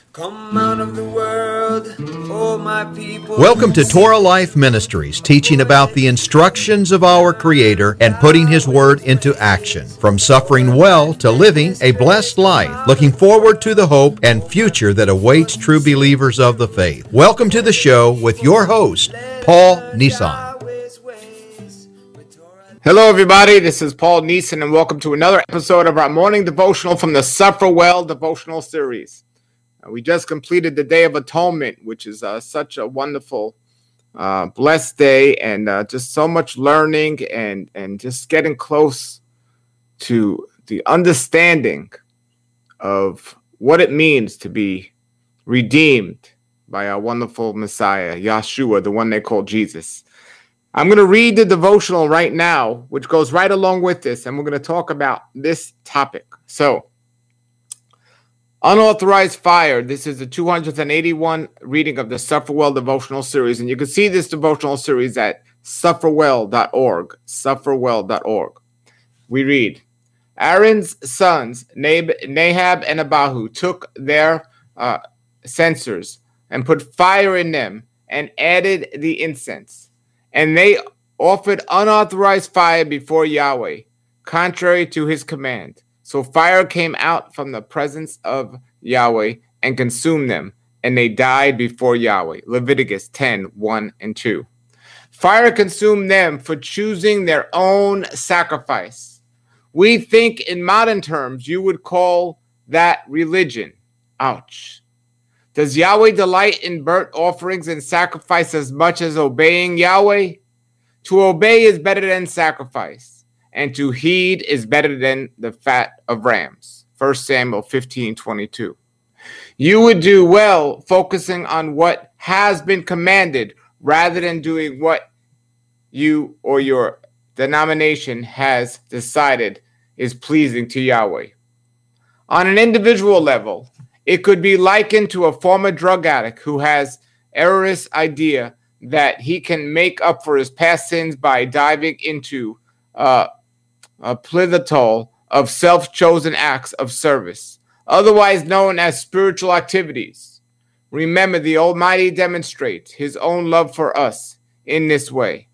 Come out of the world, oh my people. Welcome to Torah Life Ministries, teaching about the instructions of our Creator and putting His Word into action. From suffering well to living a blessed life, looking forward to the hope and future that awaits true believers of the faith. Welcome to the show with your host, Paul Nissan. Hello, everybody. This is Paul Neeson, and welcome to another episode of our morning devotional from the Suffer Well devotional series. We just completed the Day of Atonement, which is such a wonderful, blessed day, and just so much learning and just getting close to the understanding of what it means to be redeemed by our wonderful Messiah, Yeshua, the one they call Jesus. I'm going to read the devotional right now, which goes right along with this, and we're going to talk about this topic. So, unauthorized fire. This is the 281 reading of the Suffer Well devotional series, and you can see this devotional series at sufferwell.org. Sufferwell.org. We read, Aaron's sons, Nahab and Abihu, took their censers and put fire in them and added the incense. And they offered unauthorized fire before Yahweh, contrary to his command. So fire came out from the presence of Yahweh and consumed them, and they died before Yahweh. Leviticus 10, 1 and 2. Fire consumed them for choosing their own sacrifice. We think in modern terms you would call that religion. Ouch. Does Yahweh delight in burnt offerings and sacrifice as much as obeying Yahweh? To obey is better than sacrifice, and to heed is better than the fat of rams. 1 Samuel 15:22. You would do well focusing on what has been commanded rather than doing what you or your denomination has decided is pleasing to Yahweh. On an individual level, it could be likened to a former drug addict who has erroneous idea that he can make up for his past sins by diving into a plethora of self-chosen acts of service, otherwise known as spiritual activities. Remember, the Almighty demonstrates his own love for us in this way.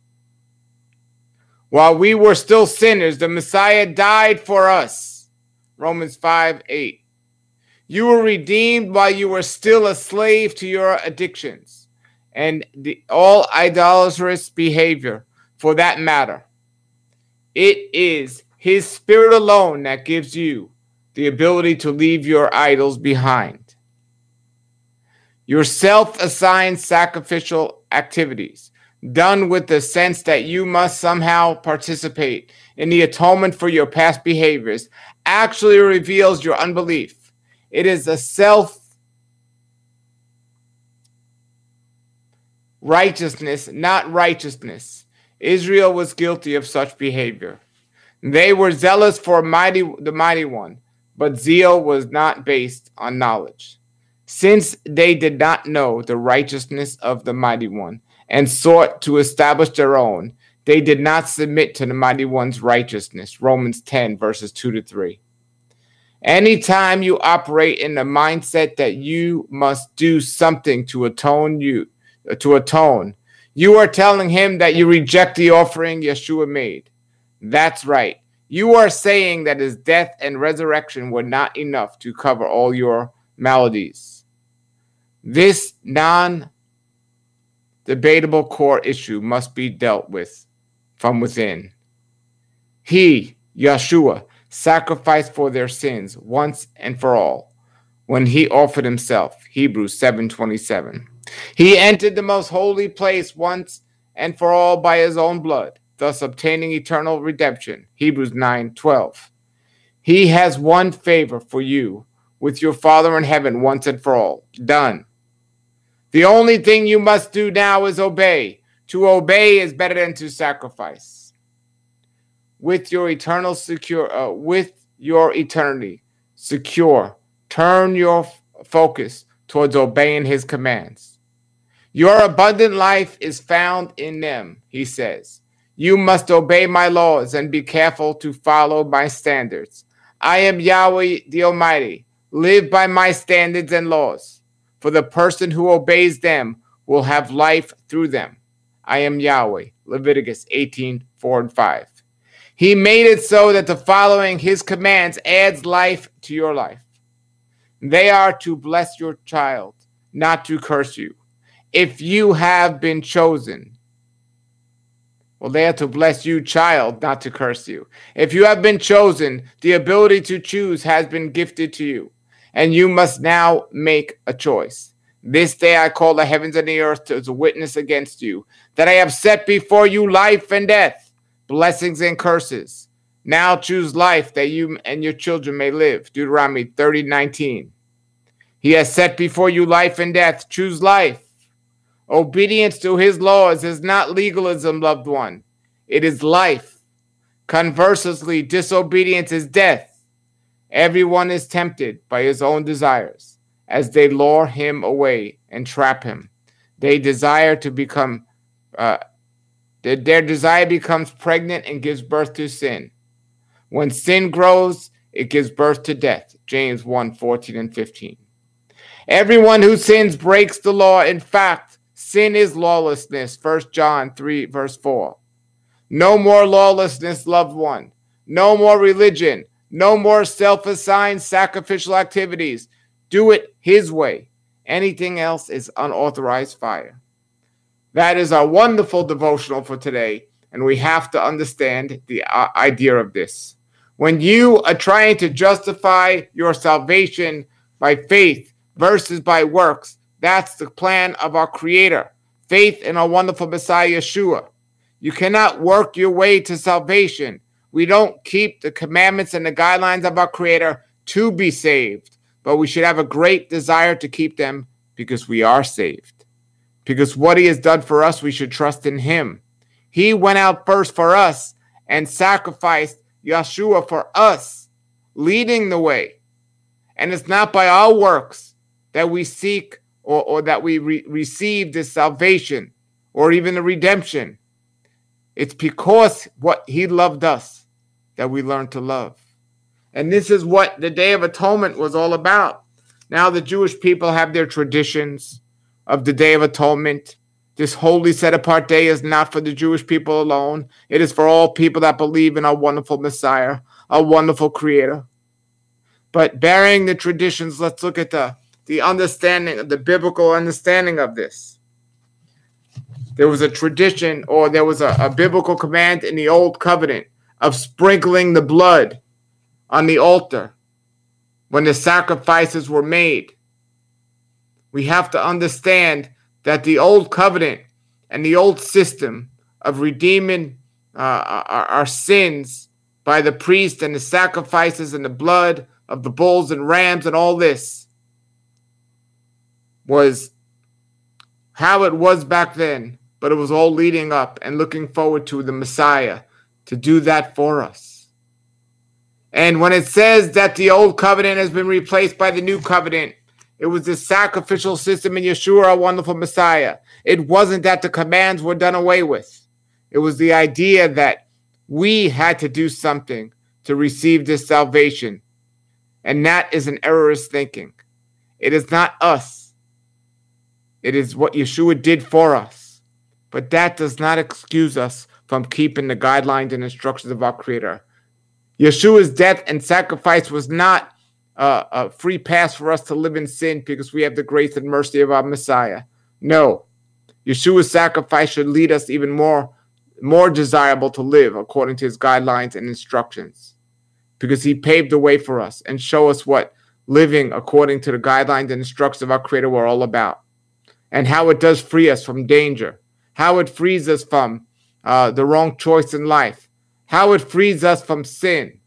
While we were still sinners, the Messiah died for us. Romans 5:8. You were redeemed while you were still a slave to your addictions and all idolatrous behavior, for that matter. It is his Spirit alone that gives you the ability to leave your idols behind. Your self-assigned sacrificial activities, done with the sense that you must somehow participate in the atonement for your past behaviors, actually reveals your unbelief. It is a self-righteousness, not righteousness. Israel was guilty of such behavior. They were zealous for the mighty one, but zeal was not based on knowledge. Since they did not know the righteousness of the mighty one and sought to establish their own, they did not submit to the mighty one's righteousness. Romans 10, verses 2-3. Anytime you operate in the mindset that you must do something to atone, you are telling him that you reject the offering Yeshua made. That's right. You are saying that his death and resurrection were not enough to cover all your maladies. This non-debatable core issue must be dealt with from within. He, Yeshua, sacrificed for their sins once and for all when he offered himself. Hebrews 7:27. He entered the most holy place once and for all by his own blood, thus obtaining eternal redemption. Hebrews 9:12. He has won favor for you with your Father in heaven once and for all. Done. The only thing you must do now is obey. To obey is better than to sacrifice. With your eternity secure, turn your focus towards obeying his commands. Your abundant life is found in them, he says. You must obey my laws and be careful to follow my standards. I am Yahweh the Almighty. Live by my standards and laws. for the person who obeys them will have life through them. I am Yahweh. Leviticus 18:4-5. He made it so that the following his commands adds life to your life. They are to bless your child, not to curse you. If you have been chosen, well, they are to bless you, child, not to curse you. If you have been chosen, the ability to choose has been gifted to you, and you must now make a choice. This day I call the heavens and the earth as a witness against you, that I have set before you life and death, blessings and curses. Now choose life that you and your children may live. Deuteronomy 30:19. He has set before you life and death. Choose life. Obedience to his laws is not legalism, loved one. It is life. Conversely, disobedience is death. Everyone is tempted by his own desires as they lure him away and trap him. They desire to become, their desire becomes pregnant and gives birth to sin. When sin grows, it gives birth to death. James 1:14-15. Everyone who sins breaks the law. In fact, sin is lawlessness. 1 John 3:4. No more lawlessness, loved one. No more religion. No more self-assigned sacrificial activities. Do it his way. Anything else is unauthorized fire. That is our wonderful devotional for today, and we have to understand the idea of this. When you are trying to justify your salvation by faith versus by works, that's the plan of our Creator. Faith in our wonderful Messiah, Yeshua. You cannot work your way to salvation. We don't keep the commandments and the guidelines of our Creator to be saved, but we should have a great desire to keep them because we are saved. Because what he has done for us, we should trust in him. He went out first for us and sacrificed Yeshua for us, leading the way. And it's not by our works that we seek or that we receive this salvation or even the redemption. It's because what he loved us that we learn to love. And this is what the Day of Atonement was all about. Now the Jewish people have their traditions of the Day of Atonement. This holy set-apart day is not for the Jewish people alone. It is for all people that believe in our wonderful Messiah, our wonderful Creator. But bearing the traditions, let's look at the understanding, the biblical understanding of this. There was a tradition, or there was a biblical command in the Old Covenant of sprinkling the blood on the altar when the sacrifices were made. We have to understand that the Old Covenant and the old system of redeeming our sins by the priest and the sacrifices and the blood of the bulls and rams and all this was how it was back then, but it was all leading up and looking forward to the Messiah to do that for us. And when it says that the old covenant has been replaced by the new covenant, it was the sacrificial system in Yeshua, our wonderful Messiah. It wasn't that the commands were done away with. It was the idea that we had to do something to receive this salvation. And that is an errorist thinking. It is not us. It is what Yeshua did for us. But that does not excuse us from keeping the guidelines and instructions of our Creator. Yeshua's death and sacrifice was not a free pass for us to live in sin because we have the grace and mercy of our Messiah. No. Yeshua's sacrifice should lead us even more desirable to live according to his guidelines and instructions, because he paved the way for us and show us what living according to the guidelines and instructions of our Creator were all about, and how it does free us from danger, how it frees us from the wrong choice in life, how it frees us from sin.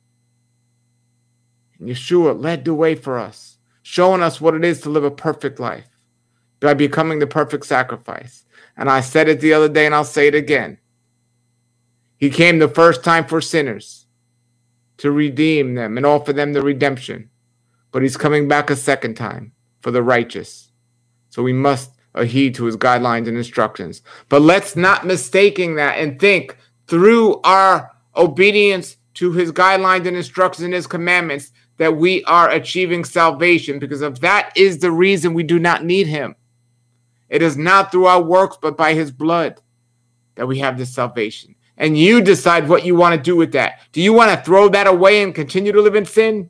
And Yeshua led the way for us, showing us what it is to live a perfect life by becoming the perfect sacrifice. And I said it the other day, and I'll say it again. He came the first time for sinners to redeem them and offer them the redemption. But he's coming back a second time for the righteous. So we must heed to his guidelines and instructions. But let's not mistaking that and think through our obedience to his guidelines and instructions and his commandments that we are achieving salvation, because if that is the reason we do not need him, it is not through our works, but by his blood that we have this salvation. And you decide what you want to do with that. Do you want to throw that away and continue to live in sin?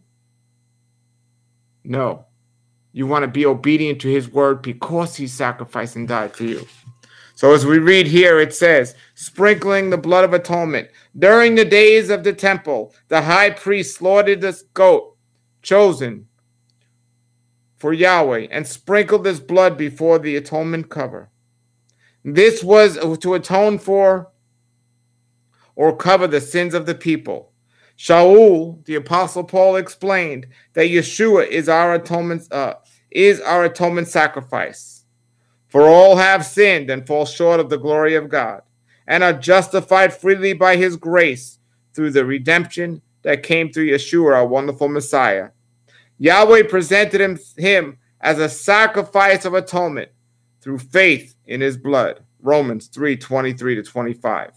No. You want to be obedient to his word because he sacrificed and died for you. So as we read here, it says, sprinkling the blood of atonement. During the days of the temple, the high priest slaughtered this goat chosen for Yahweh and sprinkled this blood before the atonement cover. This was to atone for or cover the sins of the people. Shaul, the apostle Paul, explained that Yeshua is our atonement sacrifice. For all have sinned and fall short of the glory of God, and are justified freely by his grace through the redemption that came through Yeshua, our wonderful Messiah. Yahweh presented him as a sacrifice of atonement through faith in his blood. Romans 3:23-25.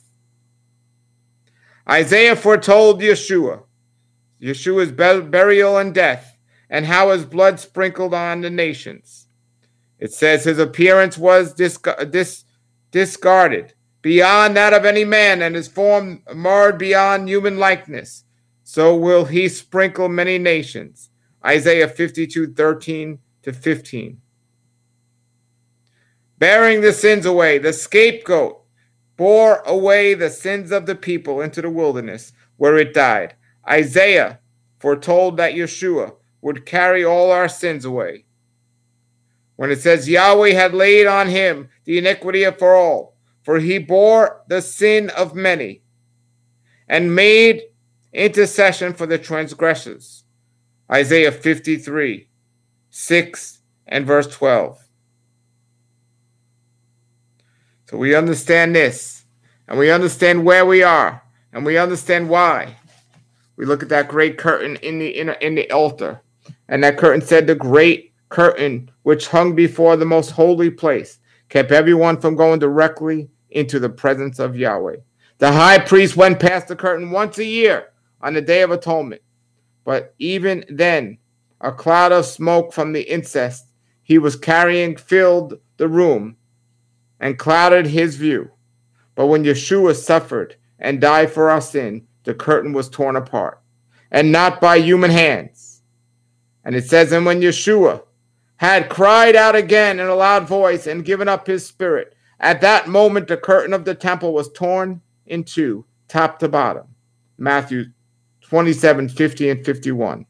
Isaiah foretold Yeshua's burial and death, and how his blood sprinkled on the nations. It says his appearance was discarded beyond that of any man, and his form marred beyond human likeness. So will he sprinkle many nations. Isaiah 52:13-15. Bearing the sins away, the scapegoat bore away the sins of the people into the wilderness, where it died. Isaiah foretold that Yeshua would carry all our sins away. When it says Yahweh had laid on him the iniquity for all, for he bore the sin of many and made intercession for the transgressors. Isaiah 53:6 and verse 12. So we understand this, and we understand where we are, and we understand why. We look at that great curtain in the altar, and that curtain said the great curtain which hung before the most holy place kept everyone from going directly into the presence of Yahweh. The high priest went past the curtain once a year on the Day of Atonement, but even then a cloud of smoke from the incense he was carrying filled the room and clouded his view. But when Yeshua suffered and died for our sin, the curtain was torn apart, and not by human hands. And it says, and when Yeshua had cried out again in a loud voice and given up his spirit, at that moment the curtain of the temple was torn in two, top to bottom. Matthew 27:50 and 51.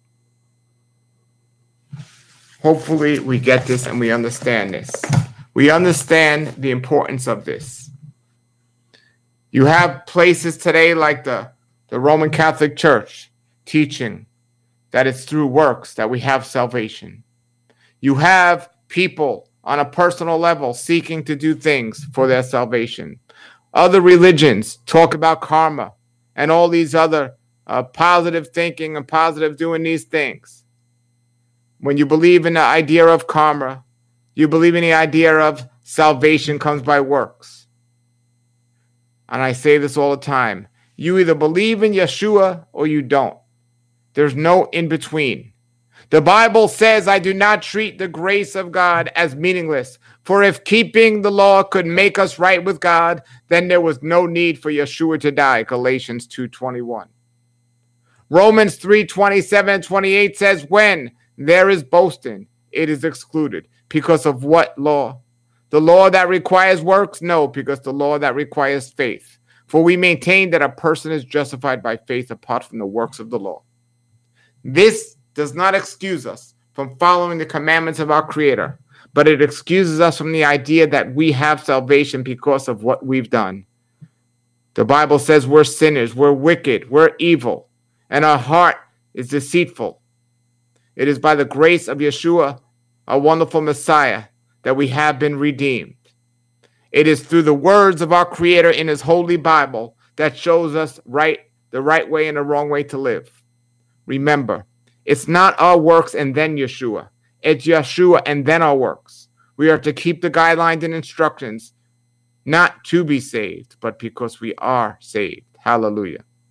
Hopefully we get this and we understand this. We understand the importance of this. You have places today like the Roman Catholic Church teaching that it's through works that we have salvation. You have people on a personal level seeking to do things for their salvation. Other religions talk about karma and all these other positive thinking and positive doing these things. When you believe in the idea of karma, you believe in the idea of salvation comes by works. And I say this all the time. You either believe in Yeshua or you don't. There's no in between. The Bible says, I do not treat the grace of God as meaningless. For if keeping the law could make us right with God, then there was no need for Yeshua to die. Galatians 2:21. Romans 3:27 and 28 says, when there is boasting, it is excluded. Because of what law? The law that requires works? No, because the law that requires faith. For we maintain that a person is justified by faith apart from the works of the law. This does not excuse us from following the commandments of our Creator, but it excuses us from the idea that we have salvation because of what we've done. The Bible says we're sinners, we're wicked, we're evil, and our heart is deceitful. It is by the grace of Yeshua, our wonderful Messiah, that we have been redeemed. It is through the words of our Creator in His holy Bible that shows us the right way and the wrong way to live. Remember, it's not our works and then Yeshua. It's Yeshua and then our works. We are to keep the guidelines and instructions, not to be saved, but because we are saved. Hallelujah.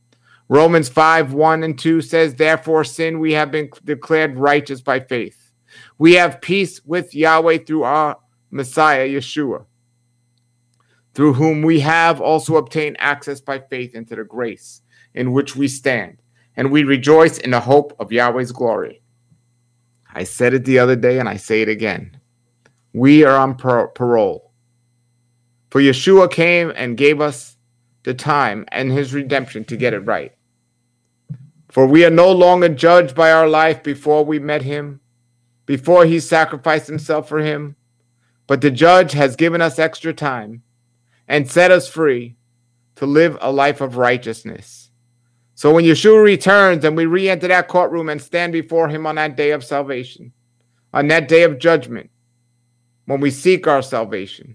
Romans 5:1 and 2 says, therefore, sin, we have been declared righteous by faith. We have peace with Yahweh through our Messiah, Yeshua, through whom we have also obtained access by faith into the grace in which we stand, and we rejoice in the hope of Yahweh's glory. I said it the other day, and I say it again. We are on parole. For Yeshua came and gave us the time and his redemption to get it right. For we are no longer judged by our life before we met him, before he sacrificed himself for him, but the judge has given us extra time and set us free to live a life of righteousness. So when Yeshua returns and we re-enter that courtroom and stand before him on that day of salvation, on that day of judgment, when we seek our salvation,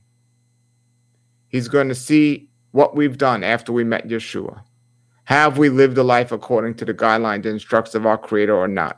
he's going to see what we've done after we met Yeshua. Have we lived a life according to the guidelines and instructions of our Creator or not?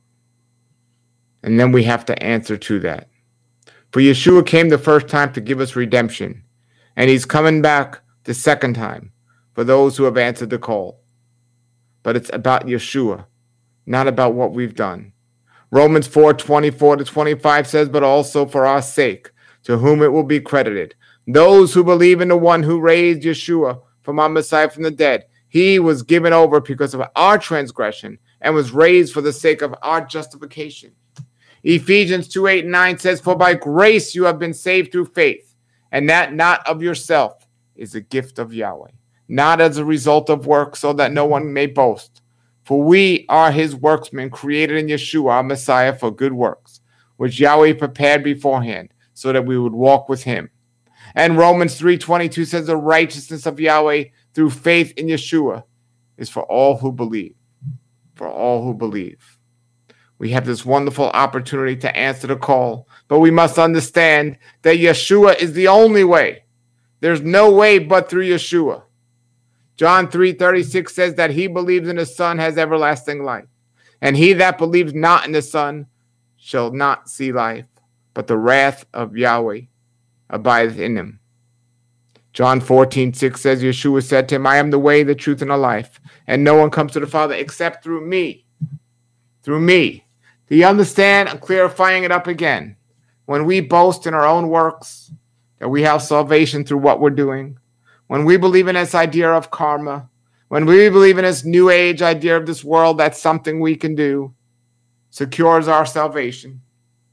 And then we have to answer to that. For Yeshua came the first time to give us redemption, and he's coming back the second time for those who have answered the call. But it's about Yeshua, not about what we've done. Romans 4:24-25 says, but also for our sake, to whom it will be credited. Those who believe in the one who raised Yeshua from our Messiah from the dead, he was given over because of our transgression and was raised for the sake of our justification. Ephesians 2:8-9 says, for by grace you have been saved through faith, and that not of yourself is a gift of Yahweh, not as a result of work, so that no one may boast. For we are his workmen, created in Yeshua, our Messiah, for good works, which Yahweh prepared beforehand, so that we would walk with him. And Romans 3:22 says, the righteousness of Yahweh through faith in Yeshua is for all who believe. For all who believe. We have this wonderful opportunity to answer the call, but we must understand that Yeshua is the only way. There's no way but through Yeshua. John 3:36 says that he believes in the Son has everlasting life, and he that believes not in the Son shall not see life, but the wrath of Yahweh abideth in him. John 14:6 says, Yeshua said to him, I am the way, the truth, and the life, and no one comes to the Father except through me. Through me. Do you understand? I'm clarifying it up again. When we boast in our own works, that we have salvation through what we're doing, when we believe in this idea of karma, when we believe in this new age idea of this world, that's something we can do, secures our salvation,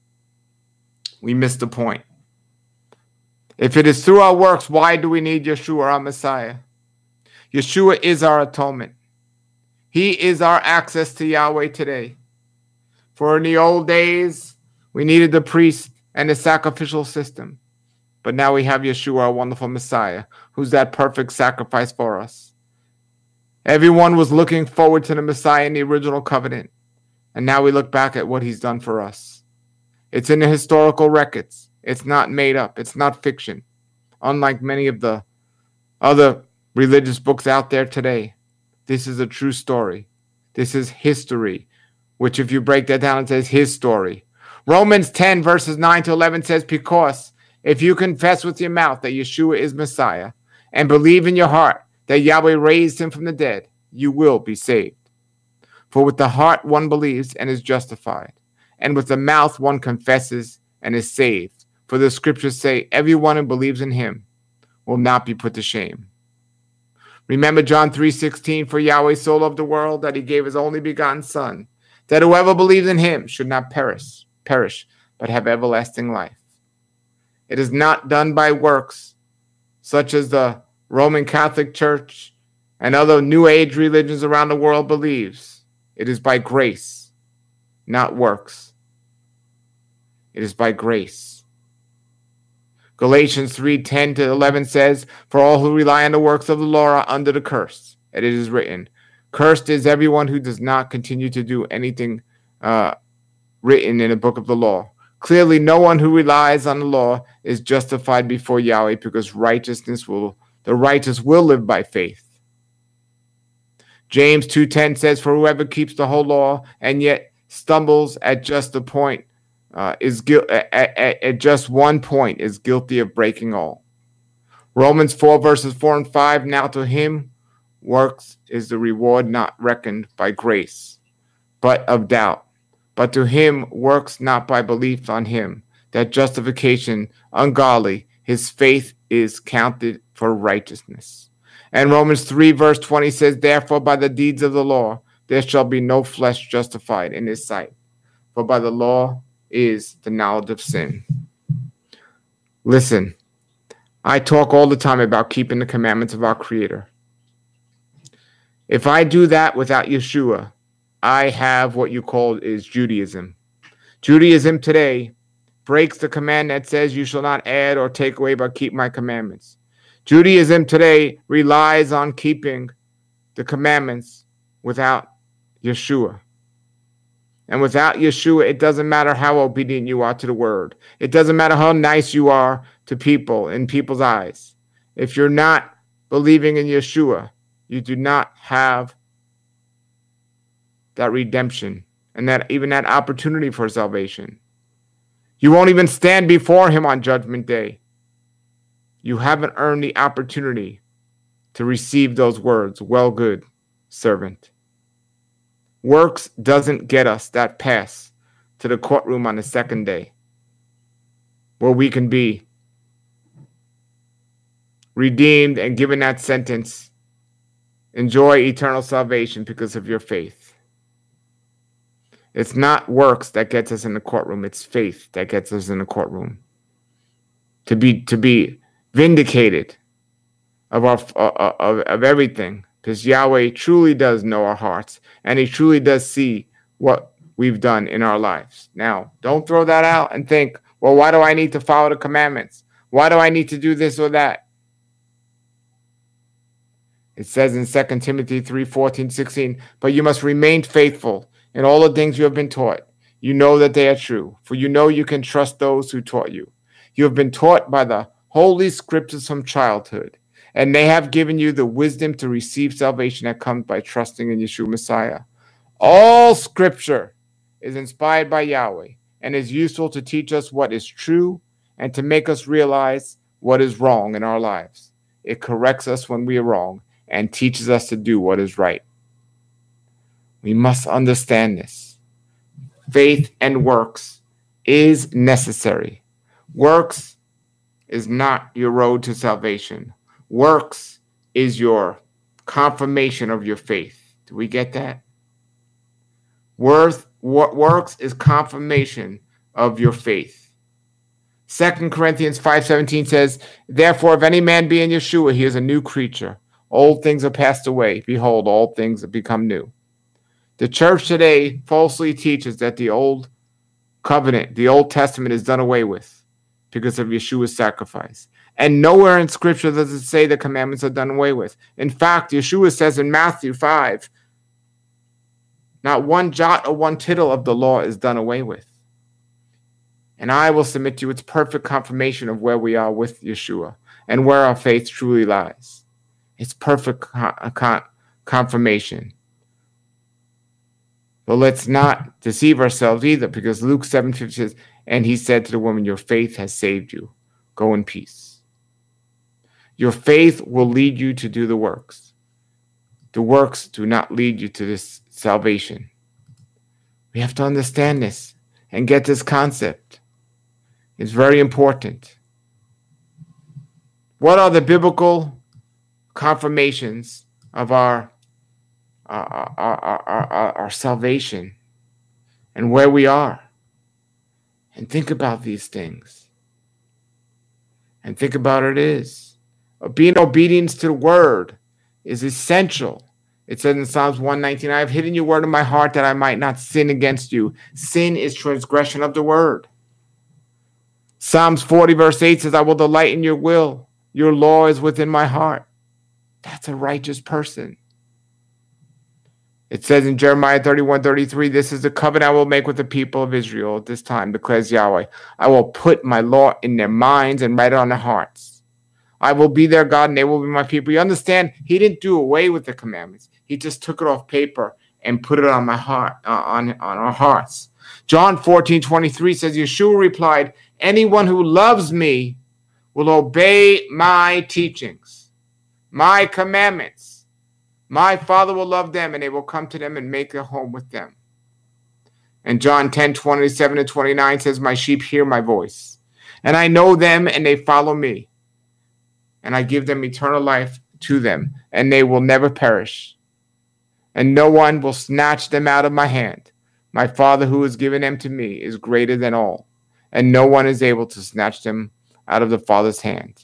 we miss the point. If it is through our works, why do we need Yeshua, our Messiah? Yeshua is our atonement. He is our access to Yahweh today. For in the old days, we needed the priest and the sacrificial system. But now we have Yeshua, our wonderful Messiah, who's that perfect sacrifice for us. Everyone was looking forward to the Messiah in the original covenant. And now we look back at what he's done for us. It's in the historical records. It's not made up. It's not fiction. Unlike many of the other religious books out there today, this is a true story. This is history, which if you break that down, it says his story. Romans 10:9-11 says, because if you confess with your mouth that Yeshua is Messiah and believe in your heart that Yahweh raised him from the dead, you will be saved. For with the heart one believes and is justified, and with the mouth one confesses and is saved. For the scriptures say, everyone who believes in him will not be put to shame. Remember John 3:16, for Yahweh so loved the world that he gave his only begotten Son, that whoever believes in him should not perish, but have everlasting life. It is not done by works, such as the Roman Catholic Church and other New Age religions around the world believes. It is by grace, not works. It is by grace. Galatians 3:10-11 says, for all who rely on the works of the law are under the curse. And it is written, cursed is everyone who does not continue to do anything written in the book of the law. Clearly, no one who relies on the law is justified before Yahweh, because the righteous will live by faith. James 2:10 says, for whoever keeps the whole law and yet stumbles at just the point at just one point is guilty of breaking all. Romans 4:4-5, now to him works is the reward not reckoned by grace, but of doubt. But to him works not by belief on him, that justification ungodly, his faith is counted for righteousness. And Romans 3 verse 20 says, therefore by the deeds of the law, there shall be no flesh justified in his sight. For by the law is the knowledge of sin. Listen, I talk all the time about keeping the commandments of our Creator. If I do that without Yeshua, I have what you call is Judaism. Judaism today breaks the command that says you shall not add or take away but keep my commandments. Judaism today relies on keeping the commandments without Yeshua. And without Yeshua, it doesn't matter how obedient you are to the word. It doesn't matter how nice you are to people in people's eyes. If you're not believing in Yeshua, you do not have that redemption and that even that opportunity for salvation. You won't even stand before him on Judgment Day. You haven't earned the opportunity to receive those words, well, good servant. Works doesn't get us that pass to the courtroom on the second day where we can be redeemed and given that sentence, enjoy eternal salvation because of your faith. It's not works that gets us in the courtroom. It's faith that gets us in the courtroom. To be vindicated of everything. Because Yahweh truly does know our hearts, and he truly does see what we've done in our lives. Now, don't throw that out and think, well, why do I need to follow the commandments? Why do I need to do this or that? It says in 2 Timothy 3:14-16, but you must remain faithful in all the things you have been taught. You know that they are true, for you know you can trust those who taught you. You have been taught by the Holy Scriptures from childhood, and they have given you the wisdom to receive salvation that comes by trusting in Yeshua Messiah. All Scripture is inspired by Yahweh and is useful to teach us what is true and to make us realize what is wrong in our lives. It corrects us when we are wrong and teaches us to do what is right. We must understand this. Faith and works is necessary. Works is not your road to salvation. Works is your confirmation of your faith. Do we get that? Works is confirmation of your faith. 2 Corinthians 5:17 says, therefore, if any man be in Yeshua, he is a new creature. Old things are passed away. Behold, all things have become new. The church today falsely teaches that the old covenant, the Old Testament, is done away with because of Yeshua's sacrifice. And nowhere in Scripture does it say the commandments are done away with. In fact, Yeshua says in Matthew 5, not one jot or one tittle of the law is done away with. And I will submit to you its perfect confirmation of where we are with Yeshua and where our faith truly lies. It's perfect confirmation. But let's not deceive ourselves either, because Luke 7:50 says, and he said to the woman, your faith has saved you. Go in peace. Your faith will lead you to do the works. The works do not lead you to this salvation. We have to understand this and get this concept. It's very important. What are the biblical confirmations of our salvation and where we are? And think about these things. And think about it is. Being obedient to the word is essential. It says in Psalms 119, I have hidden your word in my heart that I might not sin against you. Sin is transgression of the word. Psalms 40 verse 8 says, I will delight in your will. Your law is within my heart. That's a righteous person. It says in Jeremiah 31:33, this is the covenant I will make with the people of Israel at this time, declares Yahweh. I will put my law in their minds and write it on their hearts. I will be their God and they will be my people. You understand? He didn't do away with the commandments. He just took it off paper and put it on my heart, on our hearts. John 14:23 says, Yeshua replied, anyone who loves me will obey my teachings, my commandments. My Father will love them, and they will come to them and make a home with them. And John 10:27-29 says, my sheep hear my voice, and I know them, and they follow me. And I give them eternal life to them, and they will never perish. And no one will snatch them out of my hand. My Father who has given them to me is greater than all, and no one is able to snatch them out of the Father's hand.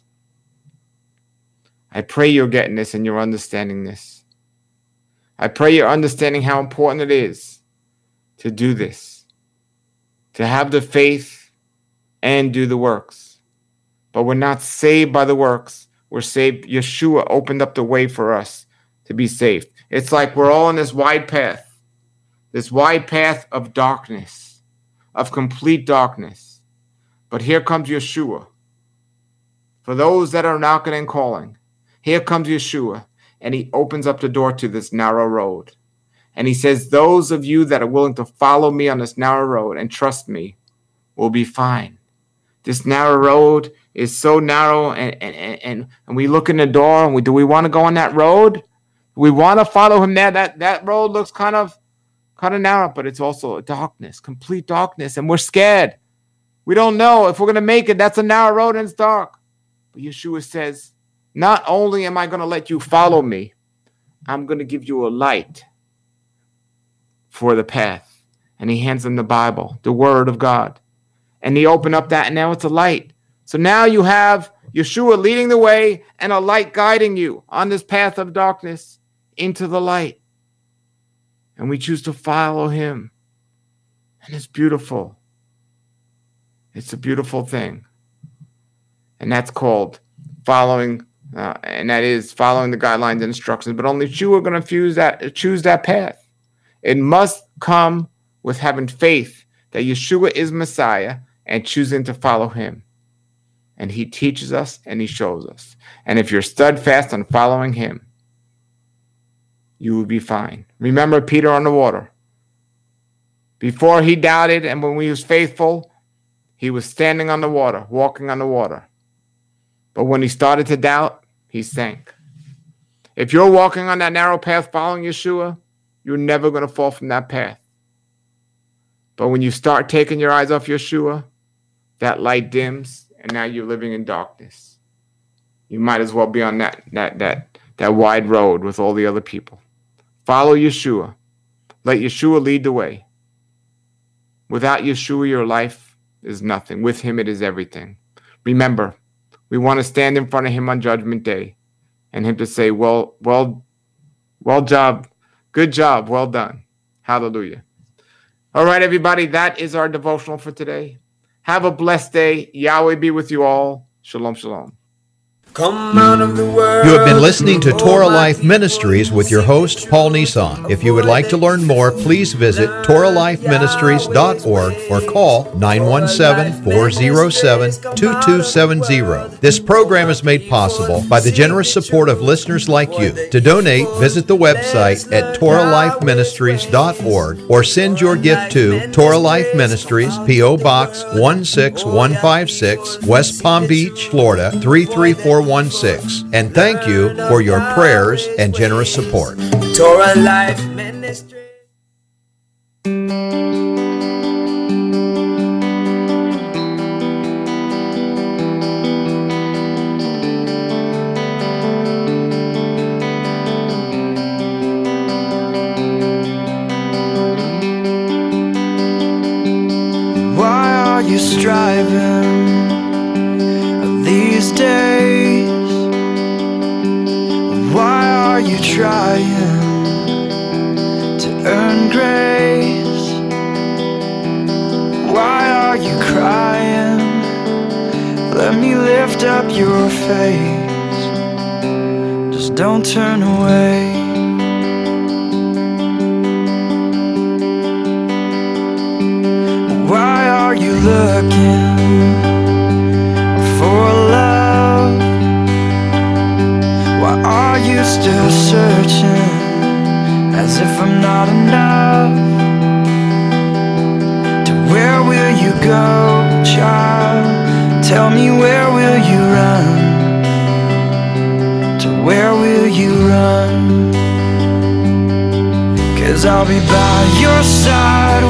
I pray you're getting this and you're understanding this. I pray you're understanding how important it is to do this, to have the faith and do the works. But we're not saved by the works. We're saved. Yeshua opened up the way for us to be saved. It's like we're all on this wide path of darkness, of complete darkness. But here comes Yeshua. For those that are knocking and calling, here comes Yeshua, and he opens up the door to this narrow road. And he says, those of you that are willing to follow me on this narrow road and trust me will be fine. This narrow road is so narrow, and we look in the door, and do we want to go on that road? We want to follow him there. That road looks kind of narrow, but it's also darkness, complete darkness, and we're scared. We don't know if we're going to make it. That's a narrow road and it's dark. But Yeshua says, not only am I going to let you follow me, I'm going to give you a light for the path. And he hands them the Bible, the Word of God. And he opened up that, and now it's a light. So now you have Yeshua leading the way and a light guiding you on this path of darkness into the light. And we choose to follow him. And it's beautiful. It's a beautiful thing. And that's called following, and that is following the guidelines and instructions. But only few are going to choose that path. It must come with having faith that Yeshua is Messiah and choosing to follow him. And he teaches us and he shows us. And if you're steadfast on following him, you will be fine. Remember Peter on the water. Before he doubted, and when he was faithful, he was standing on the water, walking on the water. But when he started to doubt, he sank. If you're walking on that narrow path following Yeshua, you're never going to fall from that path. But when you start taking your eyes off Yeshua, that light dims, and now you're living in darkness. You might as well be on that wide road with all the other people. Follow Yeshua. Let Yeshua lead the way. Without Yeshua, your life is nothing. With him, it is everything. Remember, we want to stand in front of him on Judgment Day and him to say, well job, good job, well done. Hallelujah. All right, everybody, that is our devotional for today. Have a blessed day. Yahweh be with you all. Shalom, shalom. Come out of the world. You have been listening to Torah Life Ministries with your host, Paul Nissan. If you would like to learn more, please visit TorahLifeMinistries.org or call 917-407-2270. This program is made possible by the generous support of listeners like you. To donate, visit the website at TorahLifeMinistries.org or send your gift to Torah Life Ministries, P.O. Box 16156, West Palm Beach, Florida 33416. And thank you for your prayers and generous support. Torah Life Ministry. Why are you striving these days? Why are you trying to earn grace? Why are you crying? Let me lift up your face. Just don't turn away. Why are you looking for love? Why are you still searching as if I'm not enough? To where will you go, child? Tell me, where will you run? To where will you run? I'll be by your side